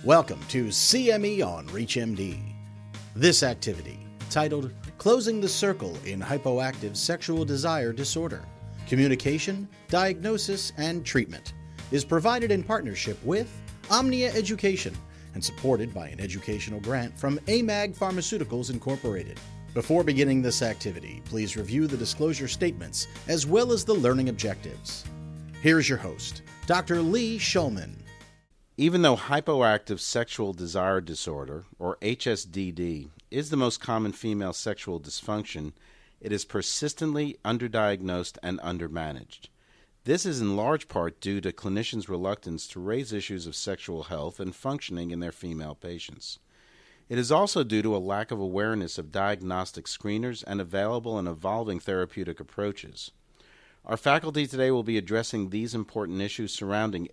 Welcome to CME on ReachMD. This activity, titled Closing the Circle in Hypoactive Sexual Desire Disorder, Communication, Diagnosis, and Treatment, is provided in partnership with Omnia Education and supported by an educational grant from AMAG Pharmaceuticals Incorporated. Before beginning this activity, please review the disclosure statements as well as the learning objectives. Here's your host, Dr. Lee Shulman. Even though hypoactive sexual desire disorder, or HSDD, is the most common female sexual dysfunction, it is persistently underdiagnosed and undermanaged. This is in large part due to clinicians' reluctance to raise issues of sexual health and functioning in their female patients. It is also due to a lack of awareness of diagnostic screeners and available and evolving therapeutic approaches. Our faculty today will be addressing these important issues surrounding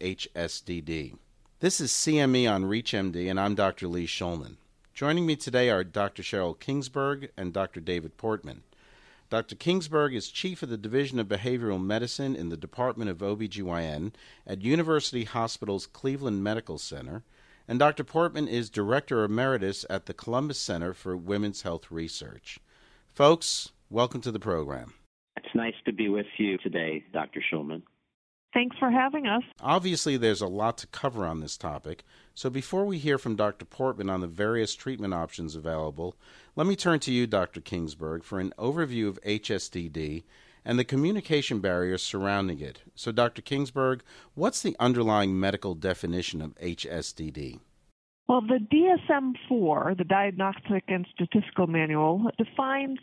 HSDD. This is CME on ReachMD, and I'm Dr. Lee Shulman. Joining me today are Dr. Cheryl Kingsburg and Dr. David Portman. Dr. Kingsburg is Chief of the Division of Behavioral Medicine in the Department of OBGYN at University Hospitals Cleveland Medical Center, and Dr. Portman is Director Emeritus at the Columbus Center for Women's Health Research. Folks, welcome to the program. It's nice to be with you today, Dr. Shulman. Thanks for having us. Obviously, there's a lot to cover on this topic, so before we hear from Dr. Portman on the various treatment options available, let me turn to you, Dr. Kingsburg, for an overview of HSDD and the communication barriers surrounding it. So, Dr. Kingsburg, what's the underlying medical definition of HSDD? Well, the DSM-4, the Diagnostic and Statistical Manual, defines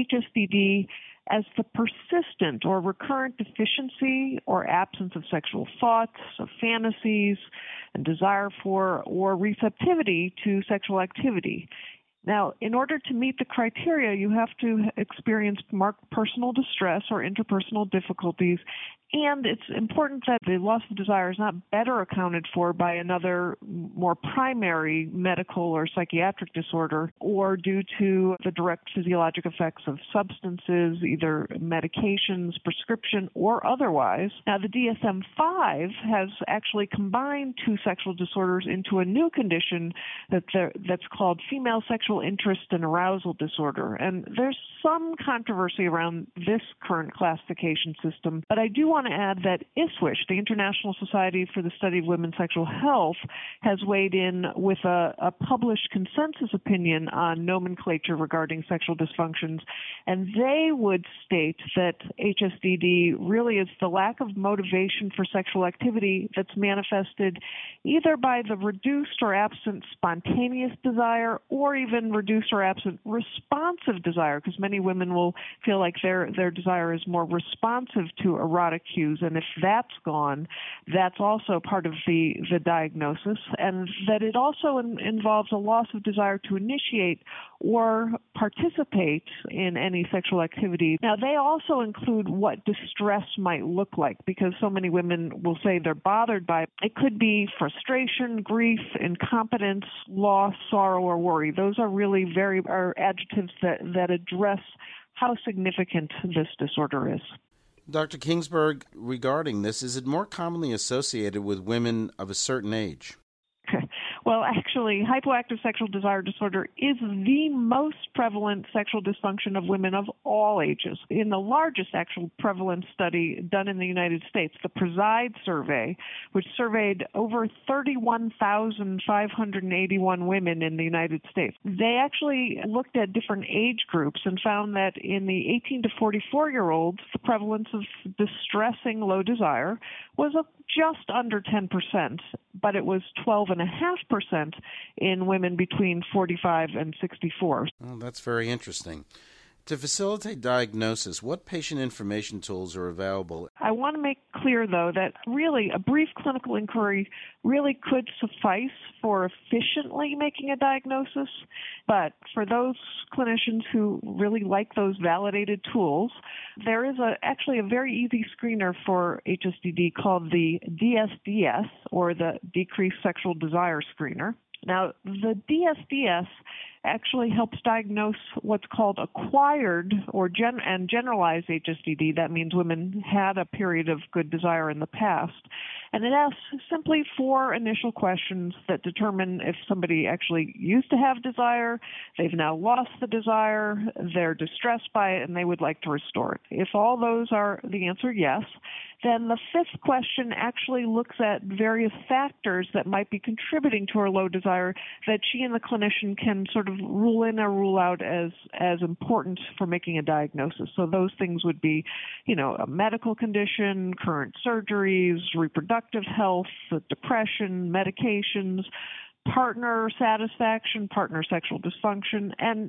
HSDD as the persistent or recurrent deficiency or absence of sexual thoughts, of fantasies, and desire for or receptivity to sexual activity. Now, in order to meet the criteria, you have to experience marked personal distress or interpersonal difficulties, and it's important that the loss of desire is not better accounted for by another more primary medical or psychiatric disorder or due to the direct physiologic effects of substances, either medications, prescription, or otherwise. Now, the DSM-5 has actually combined two sexual disorders into a new condition that's called female sexual interest and arousal disorder. And there's some controversy around this current classification system, but I do want to add that ISWISH, the International Society for the Study of Women's Sexual Health, has weighed in with a published consensus opinion on nomenclature regarding sexual dysfunctions, and they would state that HSDD really is the lack of motivation for sexual activity that's manifested either by the reduced or absent spontaneous desire or even reduced or absent responsive desire, because many women will feel like their desire is more responsive to erotic cues, and if that's gone, that's also part of the diagnosis, and that it also involves a loss of desire to initiate or participate in any sexual activity. Now, they also include what distress might look like, because so many women will say they're bothered by it. It could be frustration, grief, incompetence, loss, sorrow, or worry. Those are really are adjectives that address how significant this disorder is. Dr. Kingsburg, regarding this, is it more commonly associated with women of a certain age? Well, actually, hypoactive sexual desire disorder is the most prevalent sexual dysfunction of women of all ages. In the largest actual prevalence study done in the United States, the PRESIDE survey, which surveyed over 31,581 women in the United States, they actually looked at different age groups and found that in the 18 to 44-year-olds, the prevalence of distressing low desire was just under 10%, but it was 12.5% in women between 45 and 64. Well, that's very interesting. To facilitate diagnosis, what patient information tools are available? I want to make clear, though, that really a brief clinical inquiry really could suffice for efficiently making a diagnosis. But for those clinicians who really like those validated tools, there is actually a very easy screener for HSDD called the DSDS, or the Decreased Sexual Desire Screener. Now, the DSDS actually helps diagnose what's called acquired or generalized HSDD. That means women had a period of good desire in the past. And it asks simply 4 initial questions that determine if somebody actually used to have desire, they've now lost the desire, they're distressed by it, and they would like to restore it. If all those are the answer yes, then the 5th question actually looks at various factors that might be contributing to her low desire that she and the clinician can sort of rule in or rule out as important for making a diagnosis. So those things would be, a medical condition, current surgeries, reproductive health, depression, medications, partner satisfaction, partner sexual dysfunction, and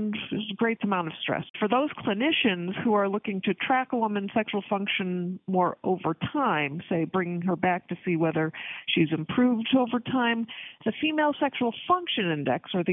a great amount of stress. For those clinicians who are looking to track a woman's sexual function more over time, say bringing her back to see whether she's improved over time, the Female Sexual Function Index, or the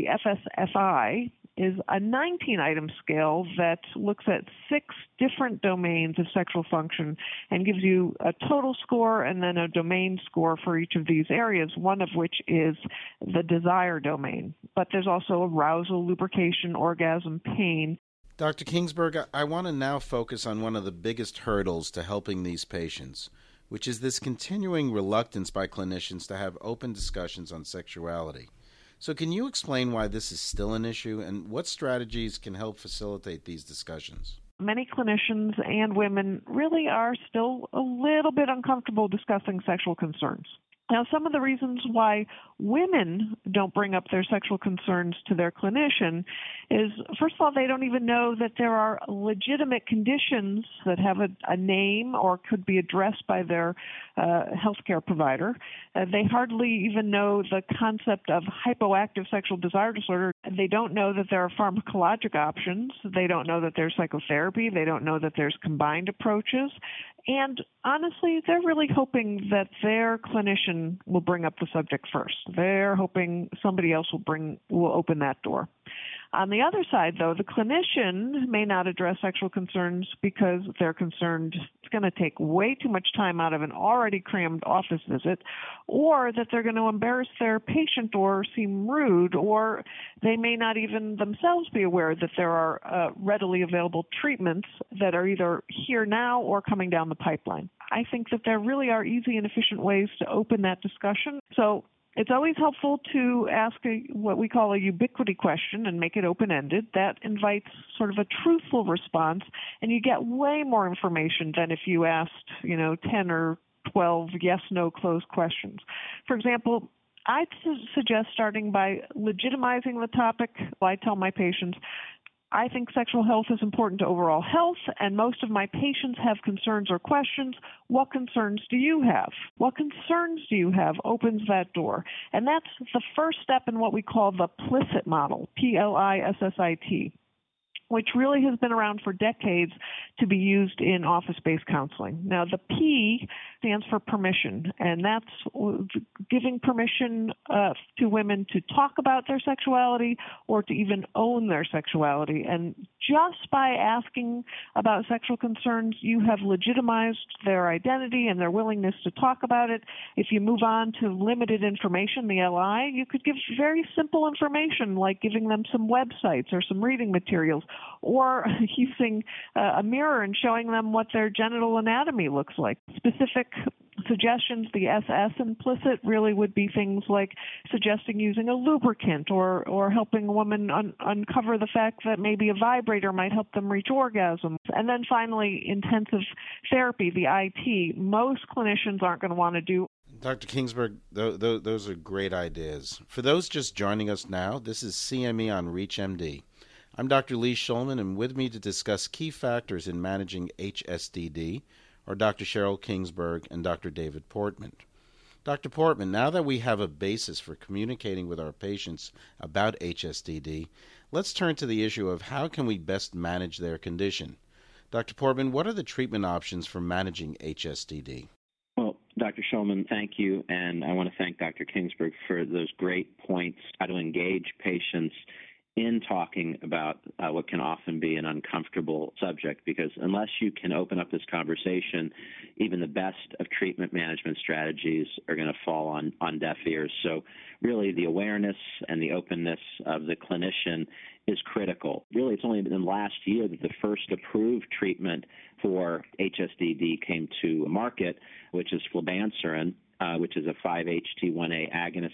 FSFI, is a 19-item scale that looks at 6 different domains of sexual function and gives you a total score and then a domain score for each of these areas, one of which is the desire domain. But there's also arousal, lubrication, orgasm, pain. Dr. Kingsberg, I want to now focus on one of the biggest hurdles to helping these patients, which is this continuing reluctance by clinicians to have open discussions on sexuality. So can you explain why this is still an issue and what strategies can help facilitate these discussions? Many clinicians and women really are still a little bit uncomfortable discussing sexual concerns. Now, some of the reasons why women don't bring up their sexual concerns to their clinician is, first of all, they don't even know that there are legitimate conditions that have a name or could be addressed by their healthcare provider. They hardly even know the concept of hypoactive sexual desire disorder. They don't know that there are pharmacologic options. They don't know that there's psychotherapy. They don't know that there's combined approaches. And honestly, they're really hoping that their clinician will bring up the subject first. They're hoping somebody else will open that door. On the other side, though, the clinician may not address sexual concerns because they're concerned it's going to take way too much time out of an already crammed office visit, or that they're going to embarrass their patient or seem rude, or they may not even themselves be aware that there are readily available treatments that are either here now or coming down the pipeline. I think that there really are easy and efficient ways to open that discussion. So it's always helpful to ask what we call a ubiquity question and make it open-ended. That invites sort of a truthful response, and you get way more information than if you asked, 10 or 12 yes-no closed questions. For example, I'd suggest starting by legitimizing the topic. I tell my patients, I think sexual health is important to overall health, and most of my patients have concerns or questions. What concerns do you have? What concerns do you have opens that door. And that's the first step in what we call the PLISSIT model, PLISSIT, which really has been around for decades to be used in office-based counseling. Now, the P stands for permission, and that's giving permission to women to talk about their sexuality or to even own their sexuality. And just by asking about sexual concerns, you have legitimized their identity and their willingness to talk about it. If you move on to limited information, the LI, you could give very simple information like giving them some websites or some reading materials, or using a mirror and showing them what their genital anatomy looks like. Specific suggestions, the SS implicit, really would be things like suggesting using a lubricant or helping a woman uncover the fact that maybe a vibrator might help them reach orgasm. And then finally, intensive therapy, the IT, most clinicians aren't going to want to do. Dr. Kingsberg, those are great ideas. For those just joining us now, this is CME on ReachMD. I'm Dr. Lee Shulman, and with me to discuss key factors in managing HSDD are Dr. Cheryl Kingsberg and Dr. David Portman. Dr. Portman, now that we have a basis for communicating with our patients about HSDD, let's turn to the issue of how can we best manage their condition. Dr. Portman, what are the treatment options for managing HSDD? Well, Dr. Shulman, thank you, and I want to thank Dr. Kingsberg for those great points, how to engage patients in talking about what can often be an uncomfortable subject, because unless you can open up this conversation, even the best of treatment management strategies are going to fall on deaf ears. So really the awareness and the openness of the clinician is critical. Really, it's only been last year that the first approved treatment for HSDD came to market, which is flibanserin, which is a 5-HT1A agonist,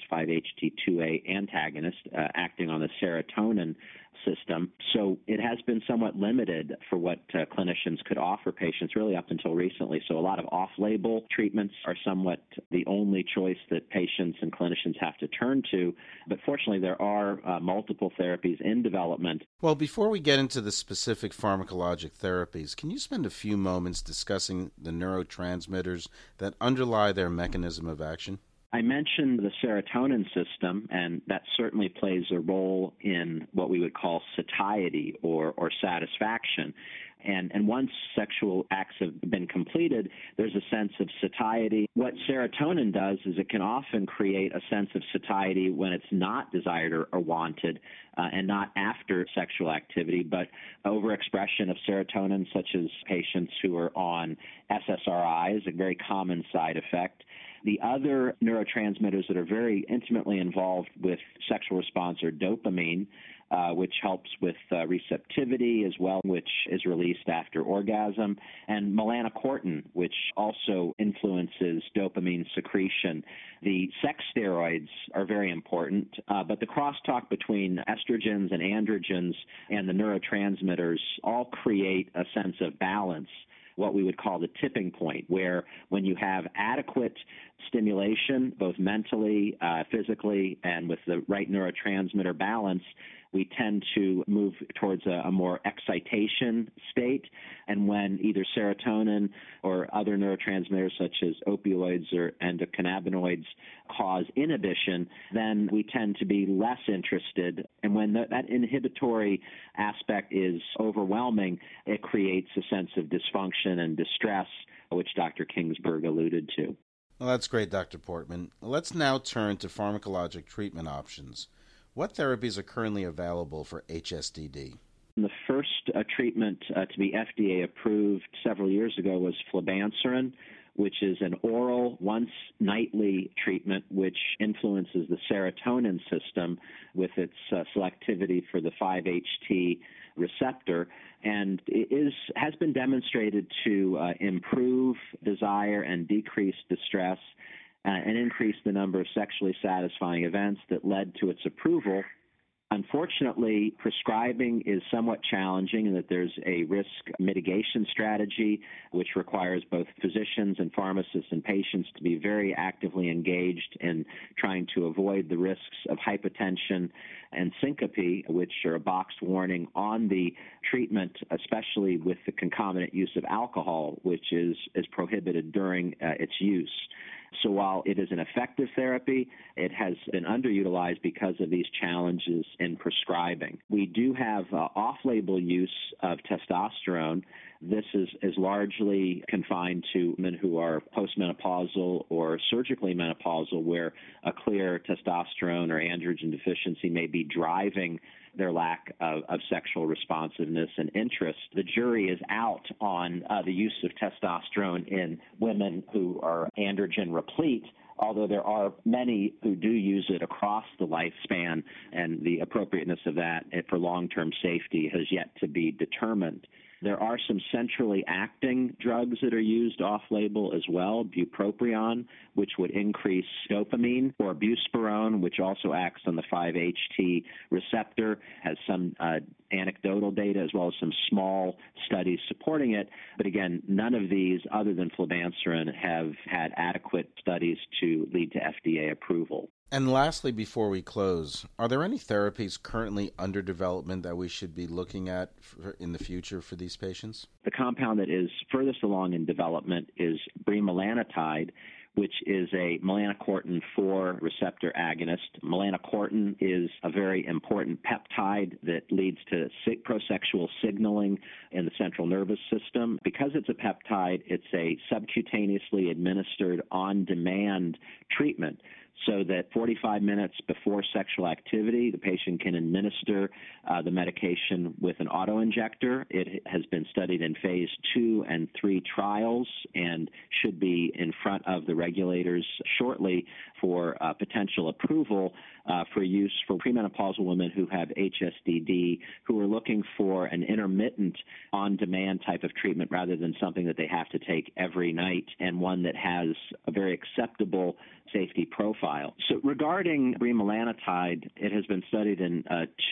5-HT2A antagonist, acting on the serotonin system. So it has been somewhat limited for what clinicians could offer patients really up until recently. So a lot of off-label treatments are somewhat the only choice that patients and clinicians have to turn to. But fortunately, there are multiple therapies in development. Well, before we get into the specific pharmacologic therapies, can you spend a few moments discussing the neurotransmitters that underlie their mechanism of action? I mentioned the serotonin system, and that certainly plays a role in what we would call satiety or satisfaction. And once sexual acts have been completed, there's a sense of satiety. What serotonin does is it can often create a sense of satiety when it's not desired or wanted, and not after sexual activity, but overexpression of serotonin, such as patients who are on SSRIs, a very common side effect. The other neurotransmitters that are very intimately involved with sexual response are dopamine, which helps with receptivity as well, which is released after orgasm, and melanocortin, which also influences dopamine secretion. The sex steroids are very important, but the crosstalk between estrogens and androgens and the neurotransmitters all create a sense of balance, what we would call the tipping point, where when you have adequate stimulation, both mentally, physically, and with the right neurotransmitter balance, we tend to move towards a more excitation state. And when either serotonin or other neurotransmitters such as opioids or endocannabinoids cause inhibition, then we tend to be less interested. And when that inhibitory aspect is overwhelming, it creates a sense of dysfunction and distress, which Dr. Kingsburg alluded to. Well, that's great, Dr. Portman. Let's now turn to pharmacologic treatment options. What therapies are currently available for HSDD? The first treatment to be FDA approved several years ago was flibanserin, which is an oral once-nightly treatment which influences the serotonin system with its selectivity for the 5-HT receptor, and has been demonstrated to improve desire and decrease distress and increase the number of sexually satisfying events that led to its approval. Unfortunately, prescribing is somewhat challenging in that there's a risk mitigation strategy which requires both physicians and pharmacists and patients to be very actively engaged in trying to avoid the risks of hypotension and syncope, which are a boxed warning on the treatment, especially with the concomitant use of alcohol, which is prohibited during its use. So while it is an effective therapy, it has been underutilized because of these challenges in prescribing. We do have off-label use of testosterone. This is largely confined to women who are postmenopausal or surgically menopausal, where a clear testosterone or androgen deficiency may be driving their lack of sexual responsiveness and interest. The jury is out on the use of testosterone in women who are androgen replete, although there are many who do use it across the lifespan, and the appropriateness of that for long-term safety has yet to be determined. There are some centrally acting drugs that are used off-label as well, bupropion, which would increase dopamine, or buspirone, which also acts on the 5-HT receptor, has some anecdotal data as well as some small studies supporting it. But again, none of these, other than flibanserin, have had adequate studies to lead to FDA approval. And lastly, before we close, are there any therapies currently under development that we should be looking at in the future for these patients? The compound that is furthest along in development is bremelanotide, which is a melanocortin-4 receptor agonist. Melanocortin is a very important peptide that leads to prosexual signaling in the central nervous system. Because it's a peptide, it's a subcutaneously administered on-demand treatment. so that 45 minutes before sexual activity, the patient can administer the medication with an auto-injector. It has been studied in phase 2 and 3 trials and should be in front of the regulators shortly for potential approval for use for premenopausal women who have HSDD, who are looking for an intermittent, on-demand type of treatment rather than something that they have to take every night, and one that has a very acceptable safety profile. So regarding bremelanotide, it has been studied in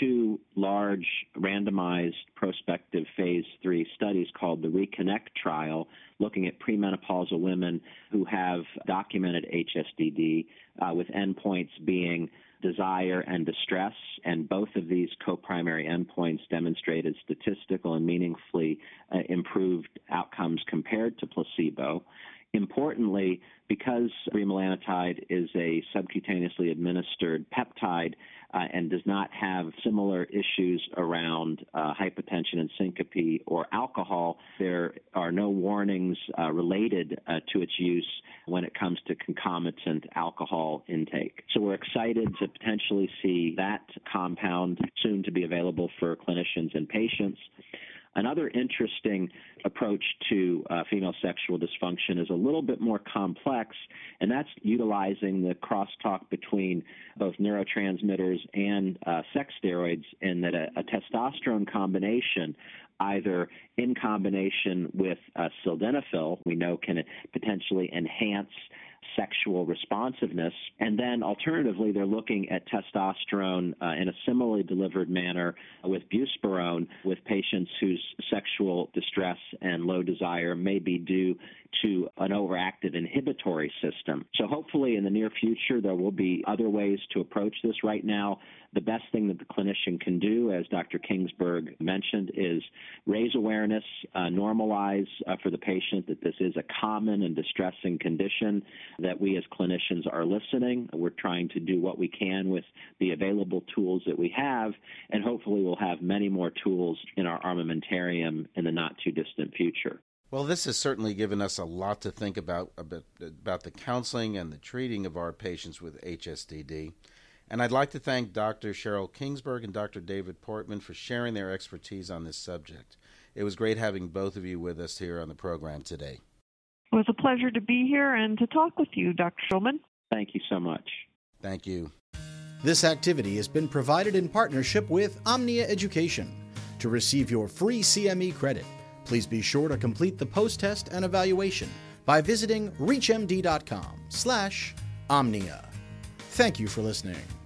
2 large randomized prospective phase 3 studies called the RECONNECT trial, looking at premenopausal women who have documented HSDD, with endpoints being desire and distress, and both of these co-primary endpoints demonstrated statistical and meaningfully improved outcomes compared to placebo. Importantly, because bremelanotide is a subcutaneously administered peptide and does not have similar issues around hypotension and syncope or alcohol, there are no warnings related to its use when it comes to concomitant alcohol intake. So we're excited to potentially see that compound soon to be available for clinicians and patients. Another interesting approach to female sexual dysfunction is a little bit more complex, and that's utilizing the crosstalk between both neurotransmitters and sex steroids, in that a testosterone combination, either in combination with sildenafil, we know can potentially enhance sexual responsiveness. And then alternatively, they're looking at testosterone in a similarly delivered manner with buspirone with patients whose sexual distress and low desire may be due to an overactive inhibitory system. So hopefully in the near future, there will be other ways to approach this. Right now, the best thing that the clinician can do, as Dr. Kingsburg mentioned, is raise awareness, normalize for the patient that this is a common and distressing condition, that we as clinicians are listening. We're trying to do what we can with the available tools that we have, and hopefully we'll have many more tools in our armamentarium in the not-too-distant future. Well, this has certainly given us a lot to think about the counseling and the treating of our patients with HSDD. And I'd like to thank Dr. Cheryl Kingsburg and Dr. David Portman for sharing their expertise on this subject. It was great having both of you with us here on the program today. It was a pleasure to be here and to talk with you, Dr. Schulman. Thank you so much. Thank you. This activity has been provided in partnership with Omnia Education. To receive your free CME credit, please be sure to complete the post-test and evaluation by visiting reachmd.com/Omnia. Thank you for listening.